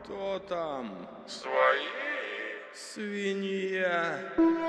Кто там? Свои. Свинья.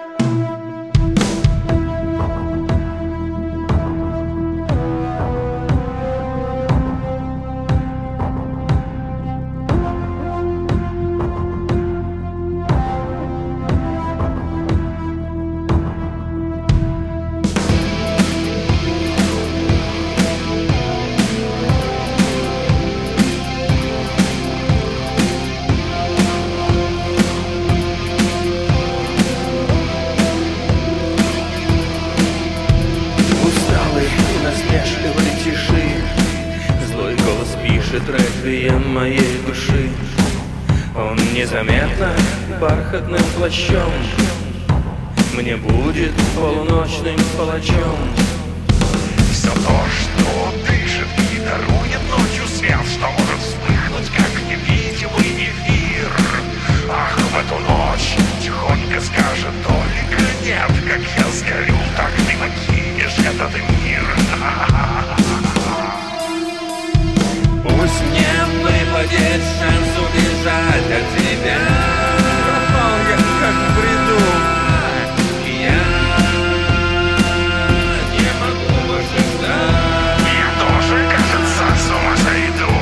Насмешливой тиши злой голос пишет реквием моей души. Он незаметно бархатным плащом мне будет полуночным палачом. Все то, что дышит и дарует ночью свет, что может вспыхнуть, как невидимый эфир. Ах, в эту ночь тихонько скажет только нет. Как я сгорю, так ты покинешь этот мир. Пусть мне выпадет шанс убежать от тебя. Пропал я как в бреду. Я не могу больше ждать. Я тоже, кажется, с ума сойду.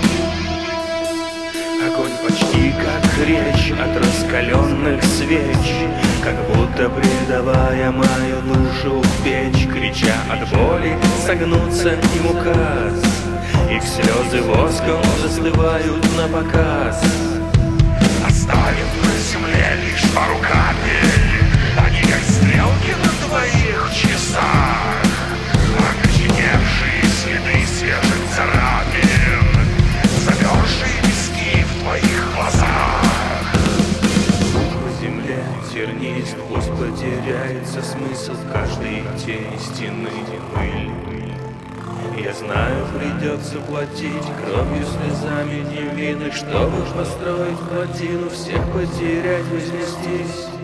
Огонь почти как речь от раскаленных свеч, как будто предавая мою душу в печь, крича от боли, согнуться им указ. Их слезы воском застывают на показ. Оставив на земле лишь пару капель, они как стрелки на твоих часах, окоченевшие следы свежих царапин, замерзшие пески в твоих глазах. В земле тернист, пусть потеряется смысл каждой тени стены пыль. Я знаю, придется платить кровью, слезами невинных, чтобы построить плотину, всех потерять, вознестись.